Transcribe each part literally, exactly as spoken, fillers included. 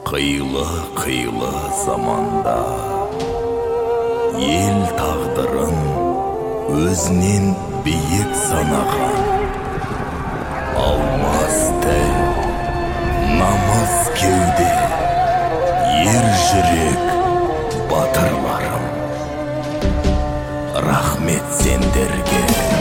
Қилы-қилы заманда ел тағдырын өзінен биік санаған алмас тіл, намыс кеуде, ер жүрек батырларым, рахмет сендерге.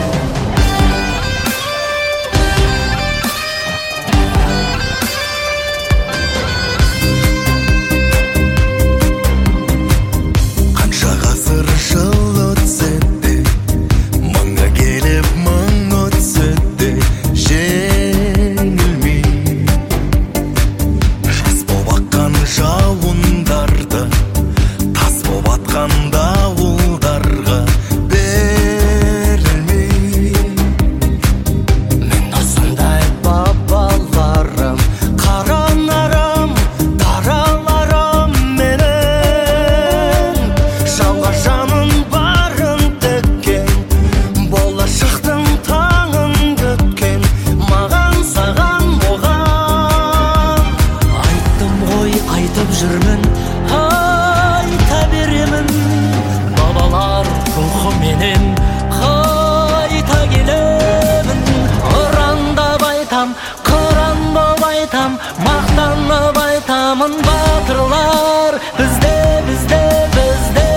Жүрмін, айта беремін, бабалар рухы менен қайта келемін. Ұрандап айтам, қыран боп айтам, мақтанып айтамын, батырлар бізде, бізде, бізде.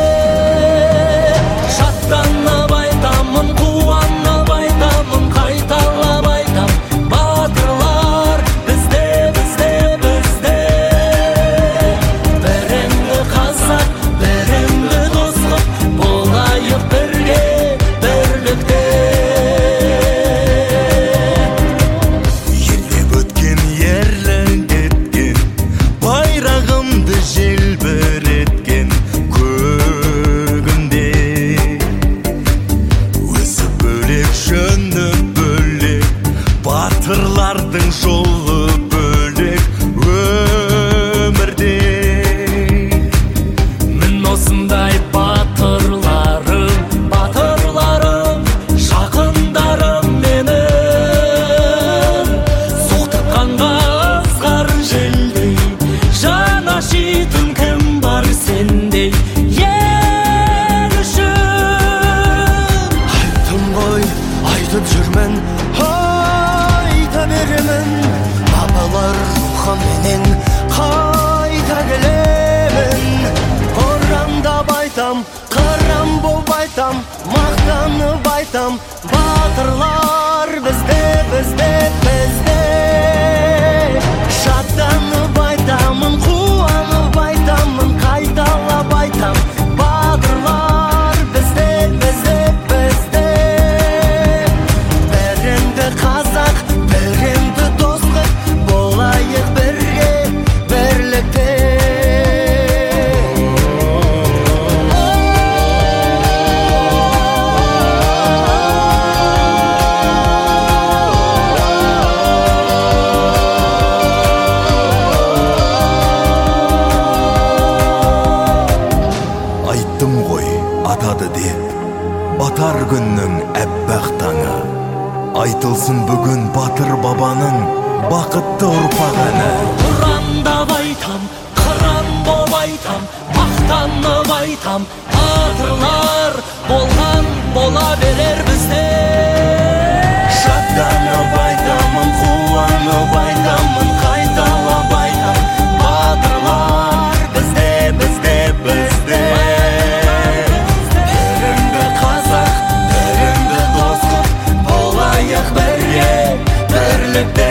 Шаттанып айтамын, қуанып айтамын, қайталап айтам, батырлар бізде, бізде, бізде. Батырлардың жолы бөлек өмірде. Мен осындай батырларым, батырларым, жақындарым менің. Соқтыққанға ызғар желдей, жаны ашитын кім бар сендей ел үшін. Айттым ғой, айтып жүрмін, айта беремін, бабалар рухы менен қайта келемін. Ұрандап айтам, қыран боп айтам, мақтанып айтам, батырлар бізде, бізде, бізде. Шаттанып айтамын, қуанып айтамын, қайталап айтам, батырлар бізде, бізде, бізде. Біріңді қазақ, біріңді достық, болайық бірге, бірлікте. Айттым ғой, атады деп, батар күннің әппақ таңы. Айтылсын бүгін батыр бабаның бақытты ұрпақ әні. Ұрандап айтам, қыран боп айтам, мақтанып айтам, батырлар болған бола берер бізде. Шаттанып айтамын, қуанып айтамын, қайталап айтам, батырлар бізде, бізде, бізде. Біріңді қазақ, біріңді достық, болайық бірге, бірлікте.